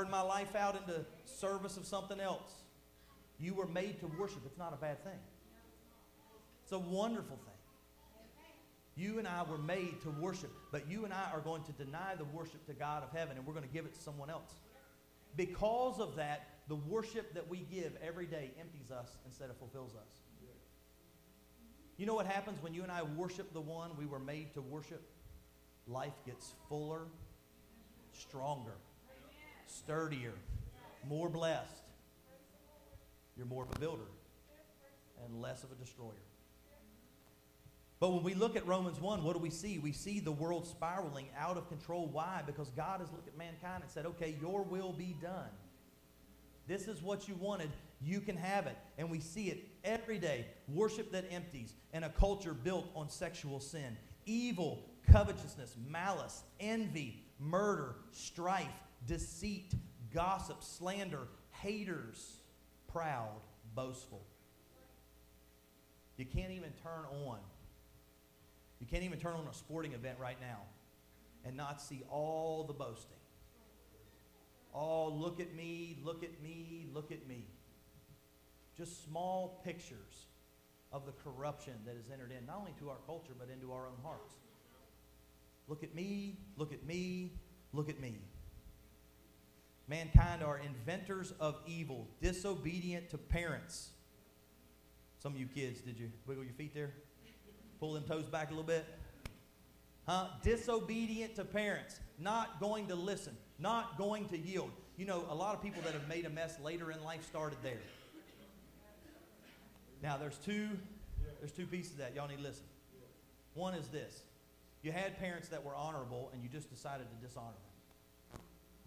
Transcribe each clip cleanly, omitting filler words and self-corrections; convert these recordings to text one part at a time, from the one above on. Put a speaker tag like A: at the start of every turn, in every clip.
A: poured my life out into service of something else. You were made to worship. It's not a bad thing. It's a wonderful thing. You and I were made to worship, but you and I are going to deny the worship to God of heaven, and we're going to give it to someone else. Because of that, the worship that we give every day empties us instead of fulfills us. You know what happens when you and I worship the one we were made to worship? Life gets fuller, stronger, sturdier, more blessed. You're more of a builder and less of a destroyer. But when we look at Romans 1, what do we see? We see the world spiraling out of control. Why? Because God has looked at mankind and said, okay, your will be done. This is what you wanted. You can have it. And we see it every day. Worship that empties and a culture built on sexual sin. Evil, covetousness, malice, envy, murder, strife, deceit, gossip, slander, haters, proud, boastful. You can't even turn on. You can't even turn on a sporting event right now and not see all the boasting. Oh, look at me, look at me, look at me. Just small pictures of the corruption that has entered in, not only to our culture, but into our own hearts. Look at me, look at me, look at me. Mankind are inventors of evil, disobedient to parents. Some of you kids, did you wiggle your feet there? Pull them toes back a little bit? Disobedient to parents, not going to listen, not going to yield. You know, a lot of people that have made a mess later in life started there. Now, there's two pieces of that. Y'all need to listen. One is this. You had parents that were honorable, and you just decided to dishonor them.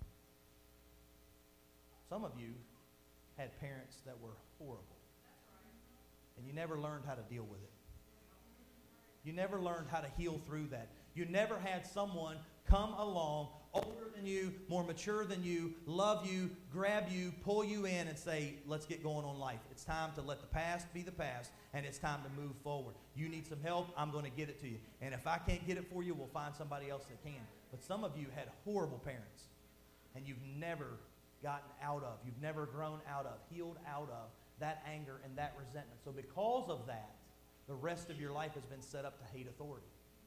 A: Some of you had parents that were horrible, and you never learned how to deal with it. You never learned how to heal through that. You never had someone come along, older than you, more mature than you, love you, grab you, pull you in and say, let's get going on life. It's time to let the past be the past, and it's time to move forward. You need some help, I'm going to get it to you. And if I can't get it for you, we'll find somebody else that can. But some of you had horrible parents, and you've never gotten out of, you've never grown out of, healed out of that anger and that resentment. So because of that, the rest of your life has been set up to hate authority.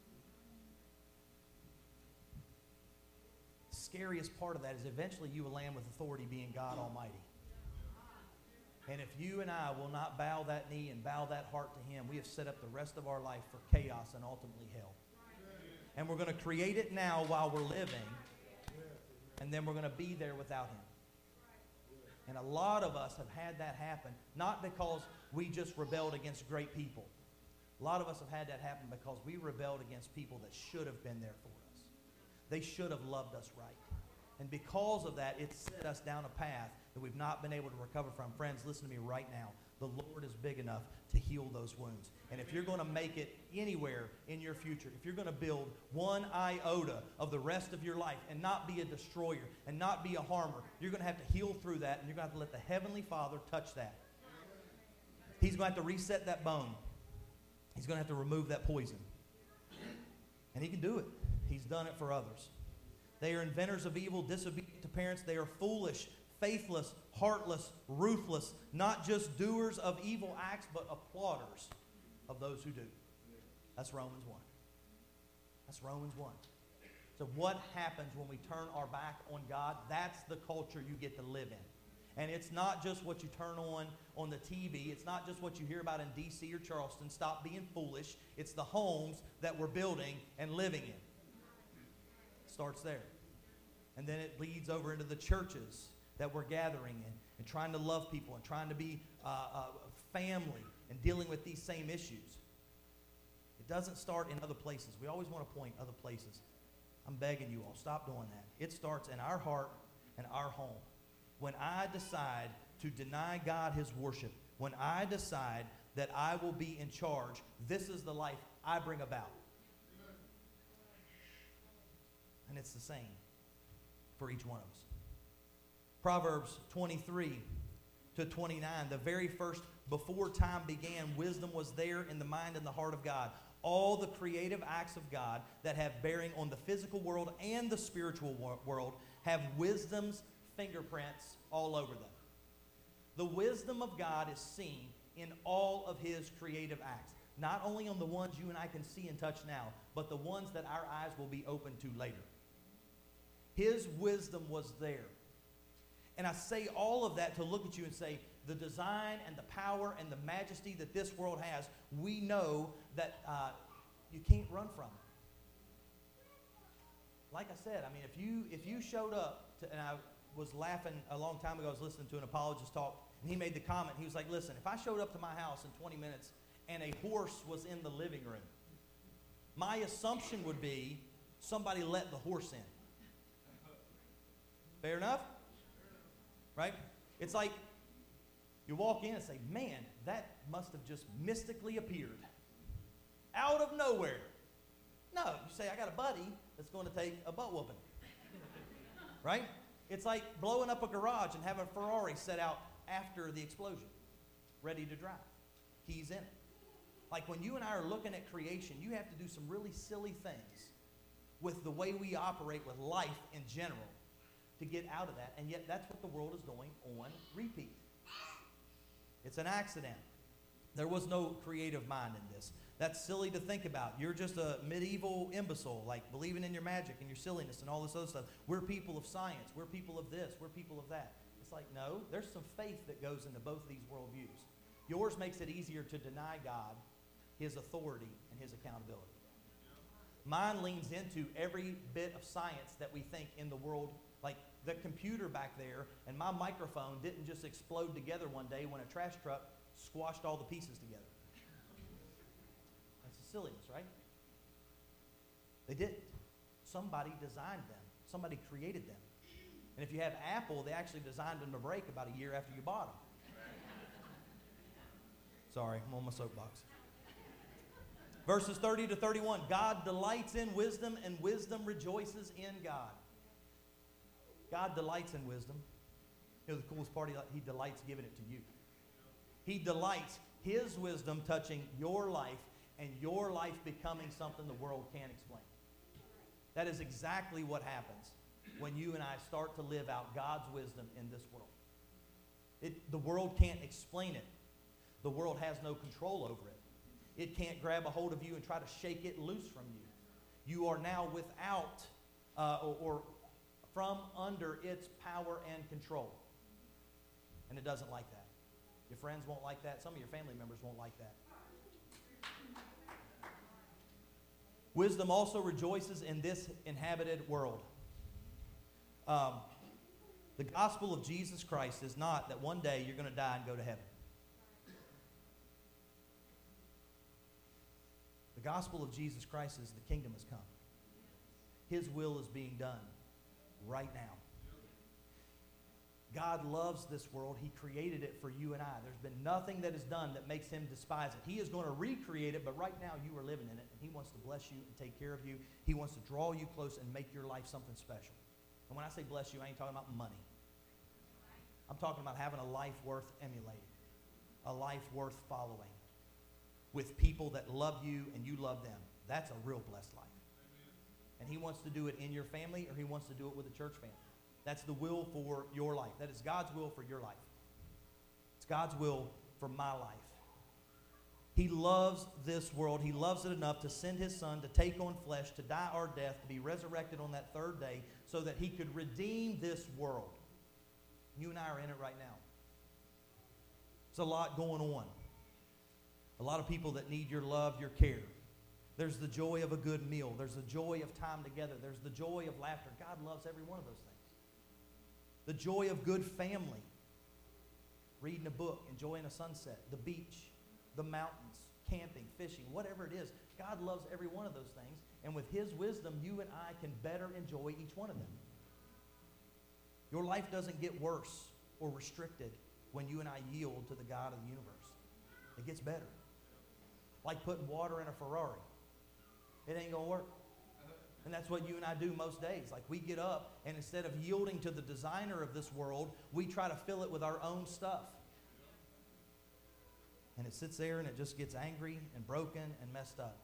A: The scariest part of that is eventually you will land with authority being God Almighty. And if you and I will not bow that knee and bow that heart to Him, we have set up the rest of our life for chaos and ultimately hell. And we're going to create it now while we're living, and then we're going to be there without Him. And a lot of us have had that happen, not because we just rebelled against great people. A lot of us have had that happen because we rebelled against people that should have been there for us. They should have loved us right. And because of that, it's set us down a path that we've not been able to recover from. Friends, listen to me right now. The Lord is big enough to heal those wounds. And if you're going to make it anywhere in your future, if you're going to build one iota of the rest of your life and not be a destroyer and not be a harmer, you're going to have to heal through that, and you're going to have to let the Heavenly Father touch that. He's going to have to reset that bone. He's going to have to remove that poison. And He can do it. He's done it for others. They are inventors of evil, disobedient to parents. They are foolish, faithless, heartless, ruthless, not just doers of evil acts, but applauders of those who do. That's Romans 1. That's Romans 1. So what happens when we turn our back on God? That's the culture you get to live in. And it's not just what you turn on the TV. It's not just what you hear about in D.C. or Charleston. Stop being foolish. It's the homes that we're building and living in. It starts there. And then it leads over into the churches that we're gathering in and trying to love people and trying to be family and dealing with these same issues. It doesn't start in other places. We always want to point other places. I'm begging you all, stop doing that. It starts in our heart and our home. When I decide to deny God His worship, when I decide that I will be in charge, this is the life I bring about. And it's the same for each one of us. Proverbs 23 to 29, the very first, before time began, wisdom was there in the mind and the heart of God. All the creative acts of God that have bearing on the physical world and the spiritual world have wisdom's fingerprints all over them. The wisdom of God is seen in all of His creative acts. Not only on the ones you and I can see and touch now, but the ones that our eyes will be open to later. His wisdom was there. And I say all of that to look at you and say, the design and the power and the majesty that this world has, we know that you can't run from it. Like I said, I mean, if you showed up, and I was laughing a long time ago, I was listening to an apologist talk, and he made the comment, he was like, listen, if I showed up to my house in 20 minutes and a horse was in the living room, my assumption would be somebody let the horse in. Fair enough? Right? It's like you walk in and say, man, that must have just mystically appeared out of nowhere. No, you say, I got a buddy that's going to take a butt whooping. Right? It's like blowing up a garage and having a Ferrari set out after the explosion, ready to drive. Keys in it. Like when you and I are looking at creation, you have to do some really silly things with the way we operate with life in general to get out of that. And yet that's what the world is doing on repeat. It's an accident. There was no creative mind in this. That's silly to think about. You're just a medieval imbecile, like believing in your magic and your silliness and all this other stuff. We're people of science. We're people of this. We're people of that. It's like, no, there's some faith that goes into both of these worldviews. Yours makes it easier to deny God His authority and His accountability. Mine leans into every bit of science that we think in the world. Like the computer back there and my microphone didn't just explode together one day when a trash truck squashed all the pieces together. That's a silliness, right? They didn't. Somebody designed them. Somebody created them. And if you have Apple, they actually designed them to break about a year after you bought them. Sorry, I'm on my soapbox. Verses 30 to 31. God delights in wisdom, and wisdom rejoices in God. God delights in wisdom. You know the coolest part? He delights giving it to you. He delights His wisdom touching your life and your life becoming something the world can't explain. That is exactly what happens when you and I start to live out God's wisdom in this world. The world can't explain it. The world has no control over it. It can't grab a hold of you and try to shake it loose from you. You are now without or from under its power and control. And it doesn't like that. Your friends won't like that. Some of your family members won't like that. Wisdom also rejoices in this inhabited world. The gospel of Jesus Christ is not that one day you're going to die and go to heaven. The gospel of Jesus Christ is the kingdom has come. His will is being done right now. God loves this world. He created it for you and I. There's been nothing that is done that makes Him despise it. He is going to recreate it, but right now you are living in it, and He wants to bless you and take care of you. He wants to draw you close and make your life something special. And when I say bless you, I ain't talking about money. I'm talking about having a life worth emulating, a life worth following, with people that love you and you love them. That's a real blessed life. And He wants to do it in your family, or He wants to do it with a church family. That's the will for your life. That is God's will for your life. It's God's will for my life. He loves this world. He loves it enough to send His Son to take on flesh, to die our death, to be resurrected on that third day so that He could redeem this world. You and I are in it right now. There's a lot going on. A lot of people that need your love, your care. There's the joy of a good meal. There's the joy of time together. There's the joy of laughter. God loves every one of those things. The joy of good family. Reading a book, enjoying a sunset, the beach, the mountains, camping, fishing, whatever it is. God loves every one of those things. And with His wisdom, you and I can better enjoy each one of them. Your life doesn't get worse or restricted when you and I yield to the God of the universe. It gets better. Like putting water in a Ferrari. It ain't going to work. And that's what you and I do most days. Like we get up, and instead of yielding to the designer of this world, we try to fill it with our own stuff. And it sits there and it just gets angry and broken and messed up.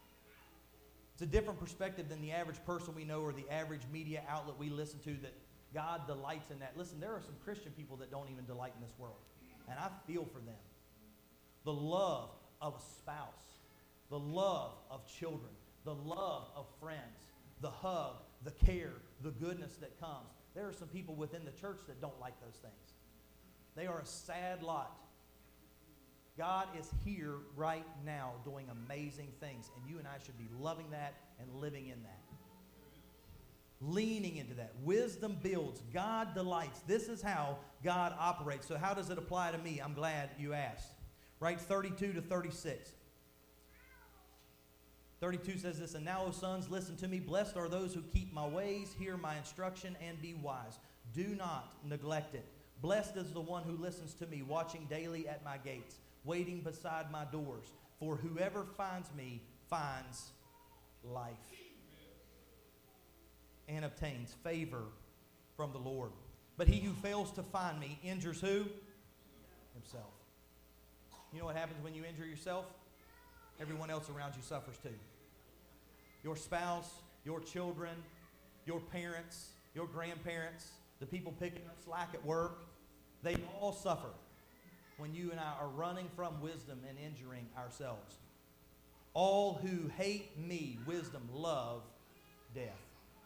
A: It's a different perspective than the average person we know or the average media outlet we listen to that God delights in that. Listen, there are some Christian people that don't even delight in this world. And I feel for them. The love of a spouse, the love of children, the love of friends, the hug, the care, the goodness that comes. There are some people within the church that don't like those things. They are a sad lot. God is here right now doing amazing things, and you and I should be loving that and living in that. Leaning into that. Wisdom builds. God delights. This is how God operates. So how does it apply to me? I'm glad you asked. Right, 32 to 36. 32 says this, "And now, O sons, listen to me. Blessed are those who keep my ways, hear my instruction, and be wise. Do not neglect it. Blessed is the one who listens to me, watching daily at my gates, waiting beside my doors. For whoever finds me finds life and obtains favor from the Lord. But he who fails to find me injures who? Himself." You know what happens when you injure yourself? Everyone else around you suffers too. Your spouse, your children, your parents, your grandparents, the people picking up slack at work, they all suffer when you and I are running from wisdom and injuring ourselves. All who hate me, wisdom, love death.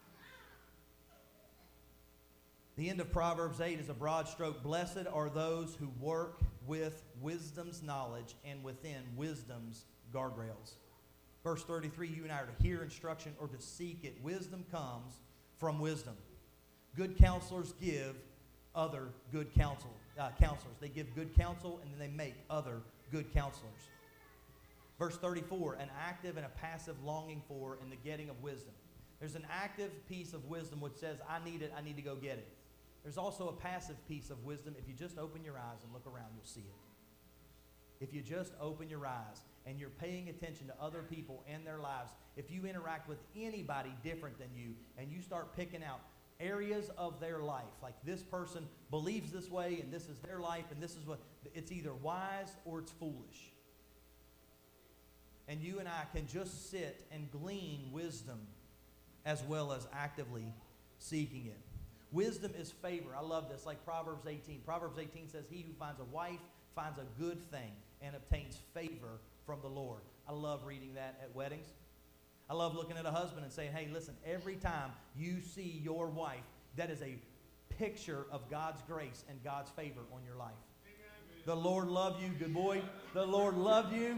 A: The end of Proverbs 8 is a broad stroke. Blessed are those who work with wisdom's knowledge and within wisdom's guardrails. Verse 33, you and I are to hear instruction or to seek it. Wisdom comes from wisdom. Good counselors give other good counselors. They give good counsel and then they make other good counselors. Verse 34, an active and a passive longing for and the getting of wisdom. There's an active piece of wisdom which says, I need it, I need to go get it. There's also a passive piece of wisdom. If you just open your eyes and look around, you'll see it. If you just open your eyes and you're paying attention to other people and their lives, if you interact with anybody different than you and you start picking out areas of their life, like this person believes this way and this is their life and this is what, it's either wise or it's foolish. And you and I can just sit and glean wisdom as well as actively seeking it. Wisdom is favor. I love this, like Proverbs 18. Proverbs 18 says, he who finds a wife finds a good thing and obtains favor from the Lord. I love reading that at weddings. I love looking at a husband and saying, hey, listen, every time you see your wife, that is a picture of God's grace and God's favor on your life. Amen. The Lord loved you, good boy. The Lord loved you.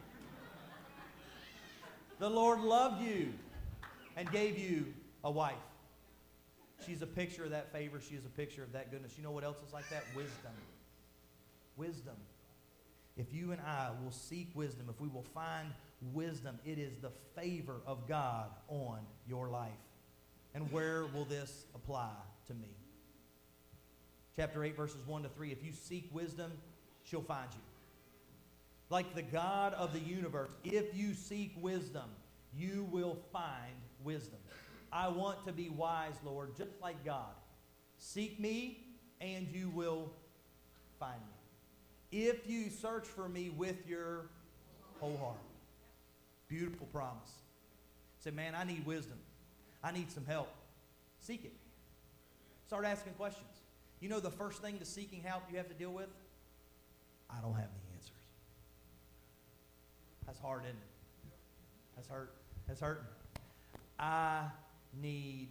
A: The Lord loved you and gave you a wife. She's a picture of that favor. She is a picture of that goodness. You know what else is like that? Wisdom. Wisdom. If you and I will seek wisdom, if we will find wisdom, it is the favor of God on your life. And where will this apply to me? Chapter 8, verses 1 to 3. If you seek wisdom, she'll find you. Like the God of the universe, if you seek wisdom, you will find wisdom. I want to be wise, Lord, just like God. Seek me, and you will find me. If you search for me with your whole heart. Beautiful promise. Say, man, I need wisdom. I need some help. Seek it. Start asking questions. You know the first thing to seeking help you have to deal with? I don't have the answers. That's hard, isn't it? That's hurt. That's hurting. I need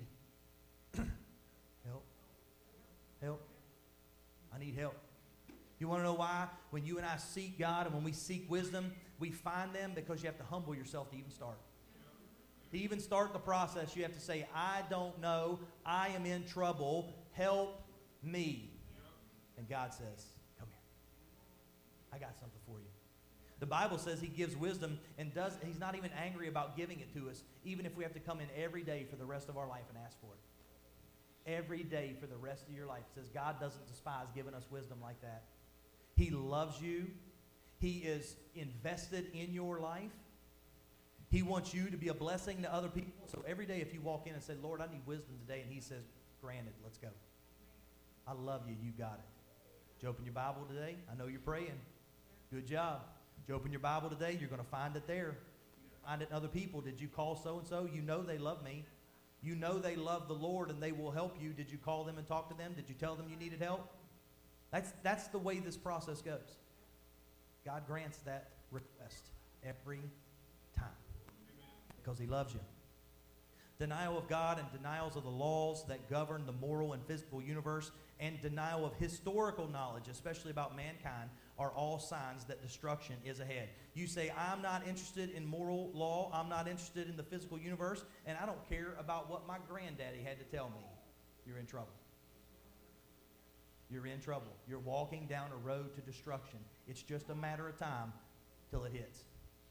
A: help. Help. I need help. You want to know why? When you and I seek God and when we seek wisdom, we find them because you have to humble yourself to even start. To even start the process, you have to say, I don't know. I am in trouble. Help me. And God says, come here. I got something for you. The Bible says he gives wisdom and he's not even angry about giving it to us, even if we have to come in every day for the rest of our life and ask for it. Every day for the rest of your life. It says God doesn't despise giving us wisdom like that. He loves you. He is invested in your life. He wants you to be a blessing to other people. So every day if you walk in and say, Lord, I need wisdom today, and he says, granted, let's go. I love you. You got it. Did you open your Bible today? I know you're praying. Good job. Did you open your Bible today? You're going to find it there. Find it in other people. Did you call so-and-so? You know they love me. You know they love the Lord and they will help you. Did you call them and talk to them? Did you tell them you needed help? That's the way this process goes. God grants that request every time because He loves you. Denial of God and denials of the laws that govern the moral and physical universe, and denial of historical knowledge, especially about mankind, are all signs that destruction is ahead. You say, I'm not interested in moral law, I'm not interested in the physical universe, and I don't care about what my granddaddy had to tell me. You're in trouble. You're in trouble. You're walking down a road to destruction. It's just a matter of time till it hits.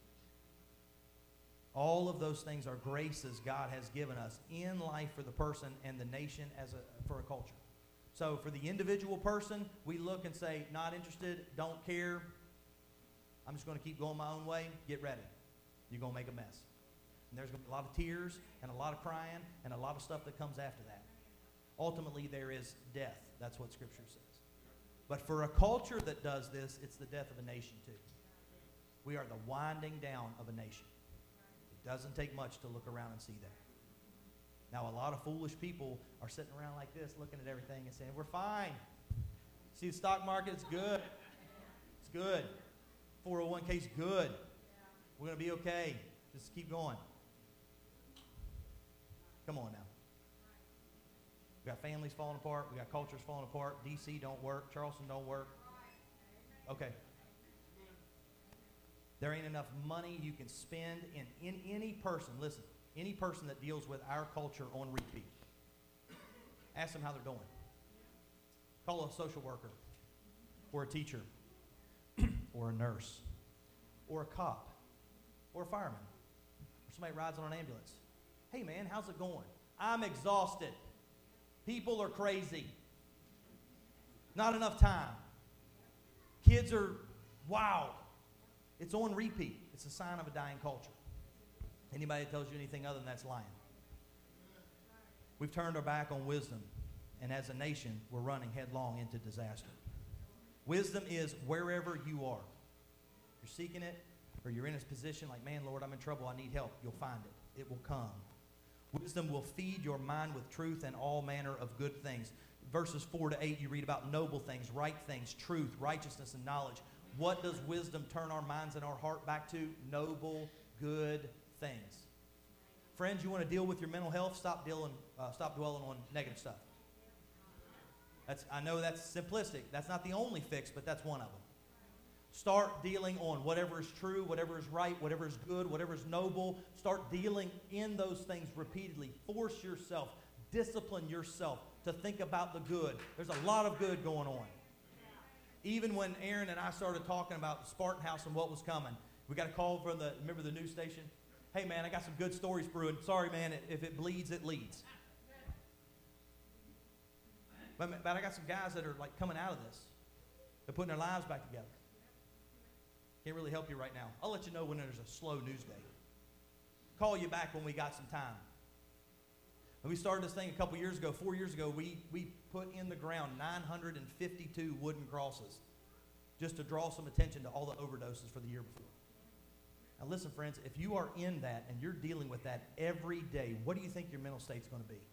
A: All of those things are graces God has given us in life for the person and the nation for a culture. So for the individual person, we look and say, not interested, don't care. I'm just going to keep going my own way. Get ready. You're going to make a mess. And there's going to be a lot of tears and a lot of crying and a lot of stuff that comes after that. Ultimately, there is death. That's what Scripture says. But for a culture that does this, it's the death of a nation too. We are the winding down of a nation. It doesn't take much to look around and see that. Now, a lot of foolish people are sitting around like this, looking at everything and saying, we're fine. See, the stock market, it's good. It's good. 401k's good. We're going to be okay. Just keep going. Come on now. We got families falling apart. We got cultures falling apart. D.C. don't work. Charleston don't work. Okay. There ain't enough money you can spend in any person. Listen, any person that deals with our culture on repeat. Ask them how they're doing. Call a social worker or a teacher or a nurse or a cop or a fireman or somebody rides on an ambulance. Hey, man, how's it going? I'm exhausted. People are crazy. Not enough time. Kids are wild. It's on repeat. It's a sign of a dying culture. Anybody that tells you anything other than that's lying. We've turned our back on wisdom, and as a nation, we're running headlong into disaster. Wisdom is wherever you are. You're seeking it, or you're in a position like, man, Lord, I'm in trouble, I need help. You'll find it. It will come. Wisdom will feed your mind with truth and all manner of good things. Verses 4 to 8, you read about noble things, right things, truth, righteousness, and knowledge. What does wisdom turn our minds and our heart back to? Noble, good things. Friends, you want to deal with your mental health? Stop dwelling on negative stuff. I know that's simplistic. That's not the only fix, but that's one of them. Start dealing on whatever is true, whatever is right, whatever is good, whatever is noble. Start dealing in those things repeatedly. Force yourself, discipline yourself to think about the good. There's a lot of good going on. Even when Aaron and I started talking about the Spartan House and what was coming, we got a call from remember the news station? Hey, man, I got some good stories brewing. Sorry, man, if it bleeds, it leads. But I got some guys that are like coming out of this. They're putting their lives back together. Can't really help you right now. I'll let you know when there's a slow news day. Call you back when we got some time. When we started this thing a couple years ago, 4 years ago, we put in the ground 952 wooden crosses just to draw some attention to all the overdoses for the year before. Now listen, friends, if you are in that and you're dealing with that every day, what do you think your mental state's going to be?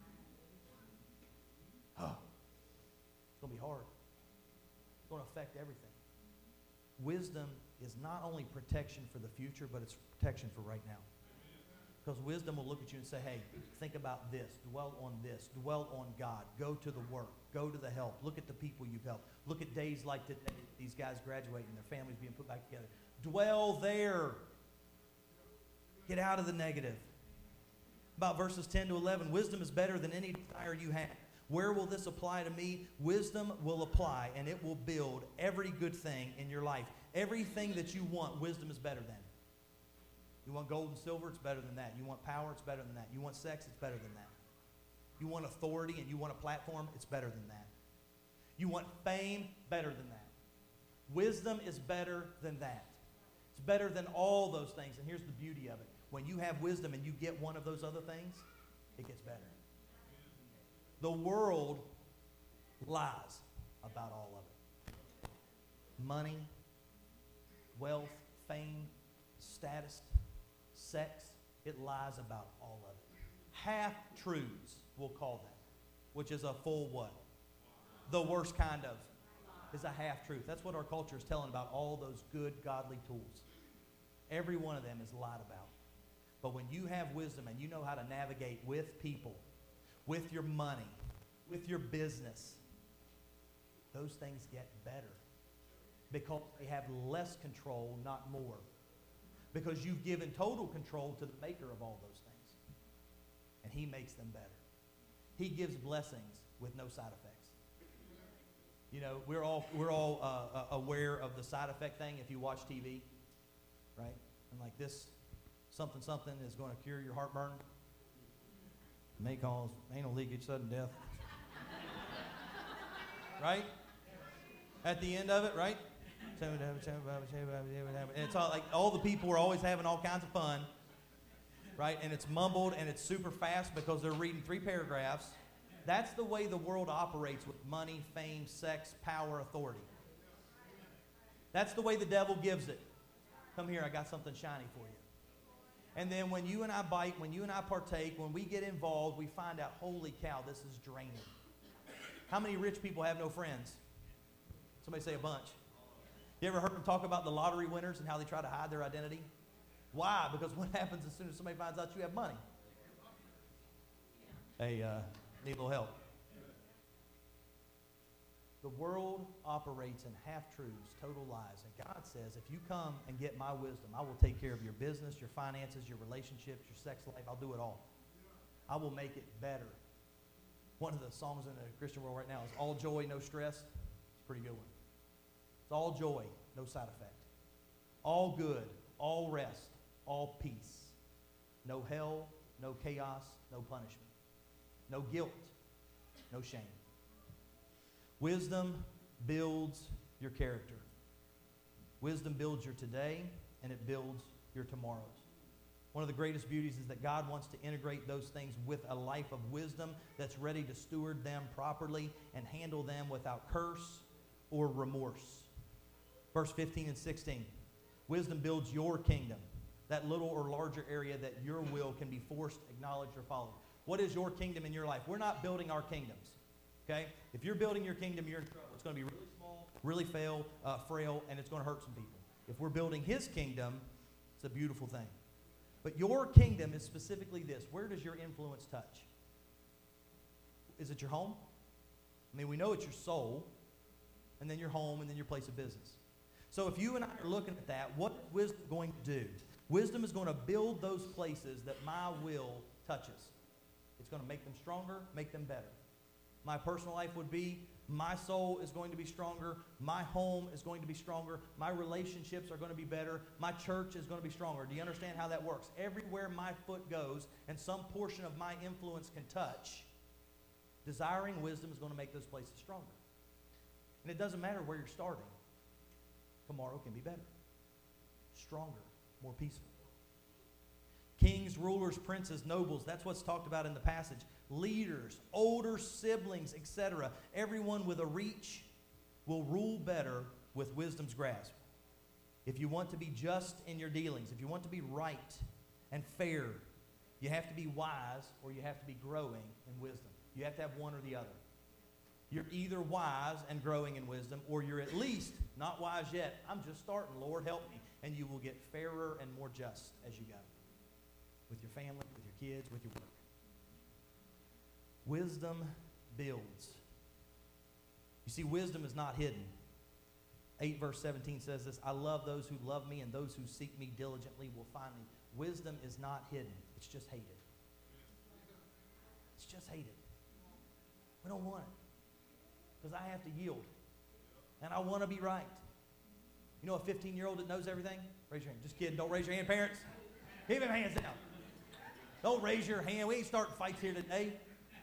A: Oh, it's going to be hard. It's going to affect everything. Wisdom is not only protection for the future, but it's protection for right now. Because wisdom will look at you and say, hey, think about this, dwell on this, dwell on God, go to the work, go to the help, look at the people you've helped, look at days like today, these guys graduating, their families being put back together. Dwell there. Get out of the negative. About verses 10 to 11, wisdom is better than any desire you have. Where will this apply to me? Wisdom will apply, and it will build every good thing in your life. Everything that you want, wisdom is better than. You want gold and silver, it's better than that. You want power, it's better than that. You want sex, it's better than that. You want authority and you want a platform, it's better than that. You want fame, better than that. Wisdom is better than that. It's better than all those things. And here's the beauty of it. When you have wisdom and you get one of those other things, it gets better. The world lies about all of it. Money, wealth, fame, status, sex, it lies about all of it. half-truths, we'll call them, which is a full what? The worst kind of is a half-truth. That's what our culture is telling about all those good, godly tools. Every one of them is lied about. But when you have wisdom and you know how to navigate with people, with your money, with your business, those things get better. Because they have less control, not more. Because you've given total control to the maker of all those things. And he makes them better. He gives blessings with no side effects. You know, we're all aware of the side effect thing if you watch TV, right? And like this, something is going to cure your heartburn. May cause anal leakage, sudden death. Right? At the end of it, right? And it's all like all the people are always having all kinds of fun, right? And it's mumbled and it's super fast because they're reading 3 paragraphs. That's the way the world operates with money, fame, sex, power, authority. That's the way the devil gives it. Come here, I got something shiny for you. And then when you and I bite, when you and I partake, when we get involved, we find out, holy cow, this is draining. How many rich people have no friends? Somebody say a bunch. You ever heard them talk about the lottery winners and how they try to hide their identity? Why? Because what happens as soon as somebody finds out you have money? Hey, need a little help. The world operates in half-truths, total lies. And God says, if you come and get my wisdom, I will take care of your business, your finances, your relationships, your sex life. I'll do it all. I will make it better. One of the songs in the Christian world right now is All Joy, No Stress. It's a pretty good one. It's all joy, no side effect. All good, all rest, all peace. No hell, no chaos, no punishment. No guilt, no shame. Wisdom builds your character. Wisdom builds your today, and it builds your tomorrows. One of the greatest beauties is that God wants to integrate those things with a life of wisdom that's ready to steward them properly and handle them without curse or remorse. Verse 15 and 16. Wisdom builds your kingdom, that little or larger area that your will can be forced, acknowledged, or followed. What is your kingdom in your life? We're not building our kingdoms, okay? If you're building your kingdom, you're in trouble. It's going to be really small, really frail, and it's going to hurt some people. If we're building his kingdom, it's a beautiful thing. But your kingdom is specifically this. Where does your influence touch? Is it your home? I mean, we know it's your soul, and then your home, and then your place of business. So if you and I are looking at that, what is wisdom going to do? Wisdom is going to build those places that my will touches. It's going to make them stronger, make them better. My personal life would be, my soul is going to be stronger, my home is going to be stronger, my relationships are going to be better, my church is going to be stronger. Do you understand how that works? Everywhere my foot goes and some portion of my influence can touch, desiring wisdom is going to make those places stronger. And it doesn't matter where you're starting. Tomorrow can be better, stronger, more peaceful. Kings, rulers, princes, nobles, that's what's talked about in the passage. Leaders, older siblings, etc. Everyone with a reach will rule better with wisdom's grasp. If you want to be just in your dealings, if you want to be right and fair, you have to be wise or you have to be growing in wisdom. You have to have one or the other. You're either wise and growing in wisdom, or you're at least not wise yet. I'm just starting. Lord, help me. And you will get fairer and more just as you go. With your family, with your kids, with your work. Wisdom builds. You see, wisdom is not hidden. 8 verse 17 says this, I love those who love me, and those who seek me diligently will find me. Wisdom is not hidden. It's just hated. It's just hated. We don't want it. Because I have to yield. And I want to be right. You know a 15-year-old that knows everything? Raise your hand. Just kidding. Don't raise your hand, parents. Keep them hands down. Don't raise your hand. We ain't starting fights here today.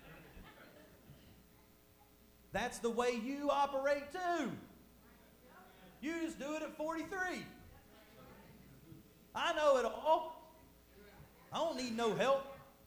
A: That's the way you operate too. You just do it at 43. I know it all. I don't need no help.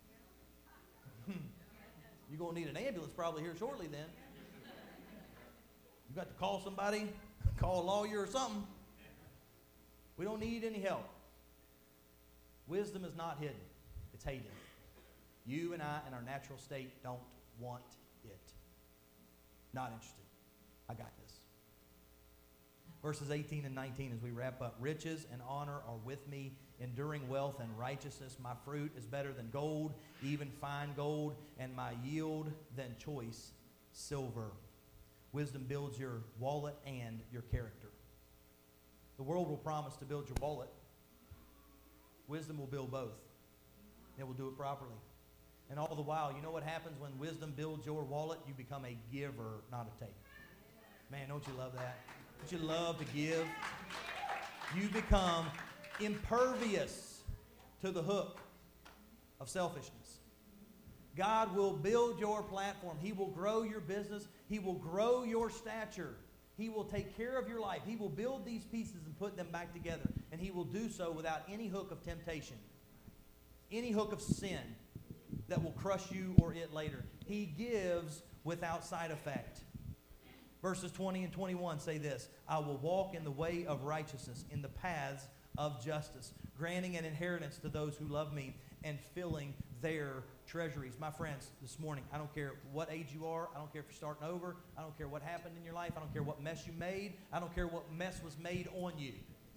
A: You're going to need an ambulance probably here shortly then. You got to call somebody, call a lawyer or something. We don't need any help. Wisdom is not hidden. It's hated. You and I, in our natural state, don't want it. Not interested. I got this. Verses 18 and 19 as we wrap up. Riches and honor are with me, enduring wealth and righteousness. My fruit is better than gold, even fine gold, and my yield than choice silver. Wisdom builds your wallet and your character. The world will promise to build your wallet. Wisdom will build both. It will do it properly. And all the while, you know what happens when wisdom builds your wallet? You become a giver, not a taker. Man, don't you love that? Don't you love to give? You become impervious to the hook of selfishness. God will build your platform. He will grow your business. He will grow your stature. He will take care of your life. He will build these pieces and put them back together. And He will do so without any hook of temptation, any hook of sin that will crush you or it later. He gives without side effect. Verses 20 and 21 say this: I will walk in the way of righteousness, in the paths of justice, granting an inheritance to those who love me and filling their treasuries. My friends, this morning, I don't care what age you are. I don't care if you're starting over. I don't care what happened in your life. I don't care what mess you made. I don't care what mess was made on you.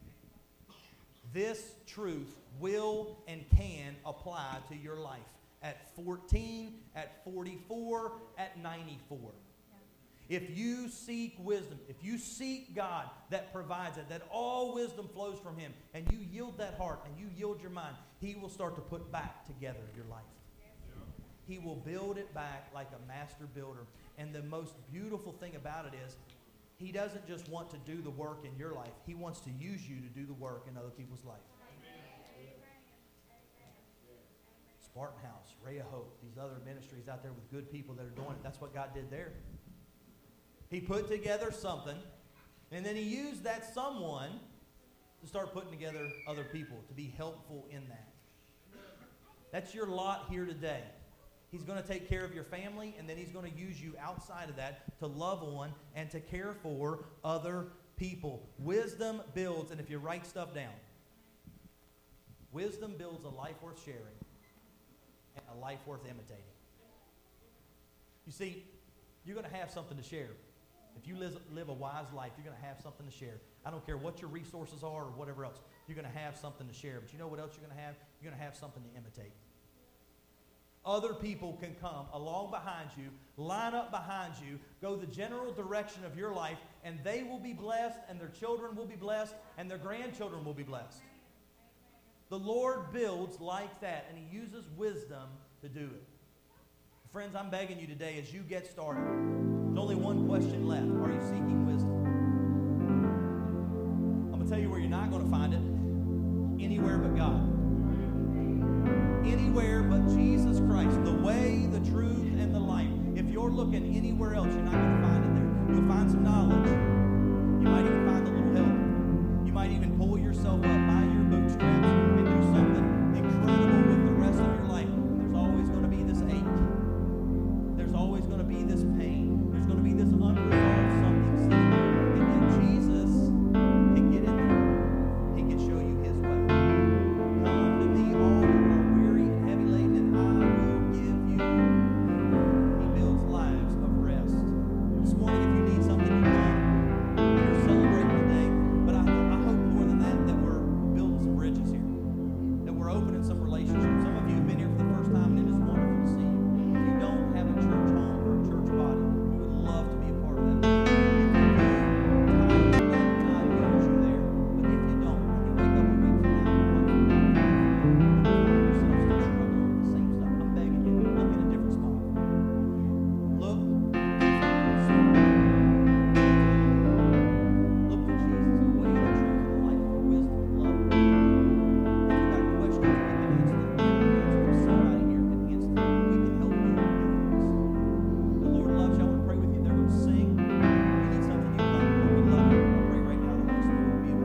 A: This truth will and can apply to your life at 14, at 44, at 94. If you seek wisdom, if you seek God that provides it, that all wisdom flows from Him, and you yield that heart and you yield your mind, He will start to put back together your life. He will build it back like a master builder. And the most beautiful thing about it is, He doesn't just want to do the work in your life. He wants to use you to do the work in other people's life. Spartan House, Ray of Hope, these other ministries out there with good people that are doing it. That's what God did there. He put together something, and then He used that someone to start putting together other people, to be helpful in that. That's your lot here today. He's going to take care of your family, and then He's going to use you outside of that to love on and to care for other people. Wisdom builds, and if you write stuff down, wisdom builds a life worth sharing and a life worth imitating. You see, you're going to have something to share. If you live a wise life, you're going to have something to share. I don't care what your resources are or whatever else. You're going to have something to share. But you know what else you're going to have? You're going to have something to imitate. Other people can come along behind you, line up behind you, go the general direction of your life, and they will be blessed, and their children will be blessed, and their grandchildren will be blessed. The Lord builds like that, and He uses wisdom to do it. Friends, I'm begging you today, as you get started, there's only one question left. Are you seeking wisdom? I'm going to tell you where you're not going to find it. Anywhere but God. Anywhere but Jesus Christ. The way, the truth, and the life. If you're looking anywhere else, you're not going to